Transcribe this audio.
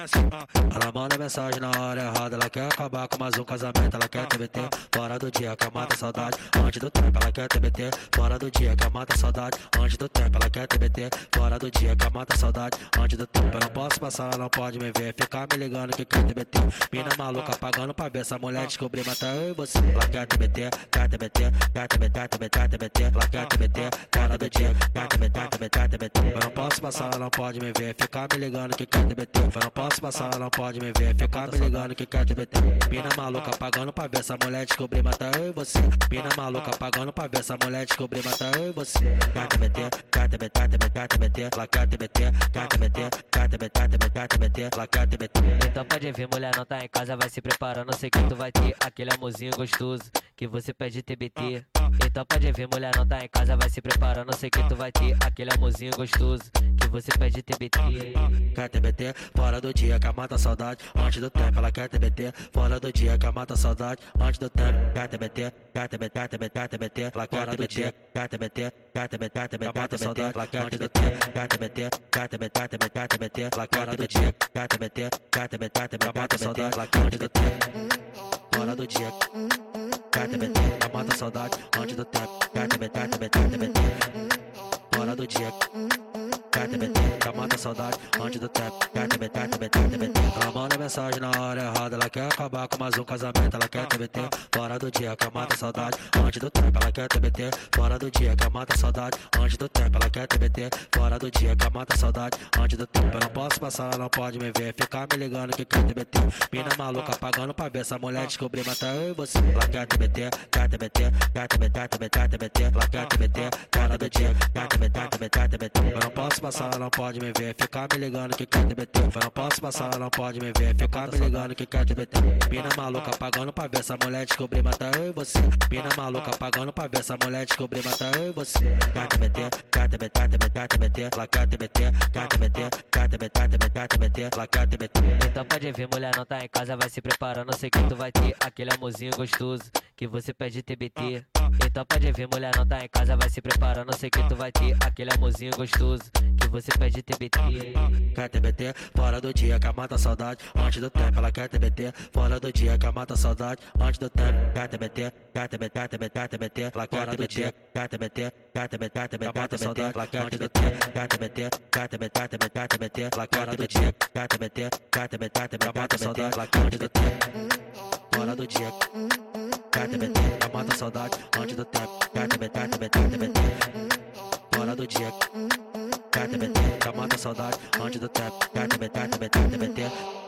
assim, ela manda mensagem na hora errada, ela quer acabar com mais um casamento, ela quer TBT, fora do dia, que mata a saudade, antes do tempo, ela quer TBT, fora do dia, que mata a saudade, antes do tempo, ela quer TBT, fora do dia, que mata a saudade, antes do tempo, eu não posso passar, ela não pode me ver, ficar me ligando que quer TBT, mina maluca pagando pra ver essa mulher descobrir, matar eu e você, ela quer TBT, quer TBT, quer TBT, quer TBT, TBT, ela quer TBT, fora do dia, quer TBT, TBT, TBT, eu não posso passar, ela não pode me ver, ficar me ligando que quer TBT, eu não posso passar, ela não pode me ver, ficar me ligando que quer TBT, mina maluca pagando pra ver essa mulher descobrir, matar eu e você, mina maluca pagando pra ver essa mulher descobrir, matar eu e você, quer TBT, quer TBT, TBT, TBT, ela quer TBT, quer TBT, quer TBT, TBT, TBT, ela quer TBT. Então pode vir, mulher não tá em casa, vai se preparando, sei que tu vai ter aquele amorzinho gostoso que você pede TBT. Então pode vir, mulher não tá em casa, vai se preparando, sei que tu vai ter aquele amorzinho gostoso que você pede TBT. Quer TBT, fora do dia, que mata a saudade, antes do tempo, ela quer TBT, fora do dia, que mata a saudade, antes do tempo, quer TBT, quer TBT, TBT, TBT, ela quer TBT, quer TBT, quer TBT, TBT, TBT, ela quer TBT, quer TBT, quer TBT, TBT, TBT, ela quer TBT, quer TBT, quer TBT, TBT, TBT, ela quer TBT, fora do dia, quer TBT, que mata a saudade, antes do tempo, quer TBT, TBT, TBT, fora do dia, quer TBT, que mata a saudade, antes do tempo, quer TBT, TBT, TBT, ela manda mensagem na hora errada, ela quer acabar com mais um casamento, ela quer TBT, fora do dia, que mata a saudade, antes do tempo, ela quer TBT, fora do dia, que mata a saudade, antes do tempo, ela quer TBT, fora do dia, que mata a saudade, antes do tempo, eu não posso passar, ela não pode me ver, ficar me ligando que quer TBT, mina maluca pagando pra ver essa mulher descobrir, matar eu e você, ela quer TBT, quer TBT, quer TBT, TBT, TBT, ela quer TBT, fora do dia, quer TBT, TBT, TBT, eu não posso passar, ela não pode me ver, ficar me ligando que quer TBT, eu não posso passar, ela não pode me ver, ficar me ligando que quer TBT, mina maluca pagando pra ver essa mulher descobrir, matar eu e você, mina maluca pagando pra ver essa mulher descobrir, matar eu e você, quer TBT, quer TBT, TBT, TBT, ela quer TBT, quer TBT, quer TBT, TBT, TBT, ela quer TBT. Então pode vir, mulher não tá em casa, vai se preparando, sei que tu vai ter aquele amorzinho gostoso que você pede TBT. Então pode vir, mulher não tá em casa, vai se preparando, sei que tu vai ter aquele amorzinho gostoso que você pede TBT. Quer TBT, fora do dia, que mata a saudade, antes do tempo, ela quer TBT, fora do dia, que mata a saudade, antes do tempo, quer TBT, quer TBT, TBT, TBT, ela quer TBT, quer TBT, quer TBT, TBT, TBT, ela quer TBT, quer TBT, quer TBT, TBT, TBT, ela quer TBT, quer TBT, quer TBT, TBT, TBT, ela quer TBT, fora do dia, quer TBT, que mata a saudade, antes do tempo, quer TBT, TBT, TBT, fora do dia, quer TBT, que mata a saudade, antes do tempo, quer TBT, TBT, TBT.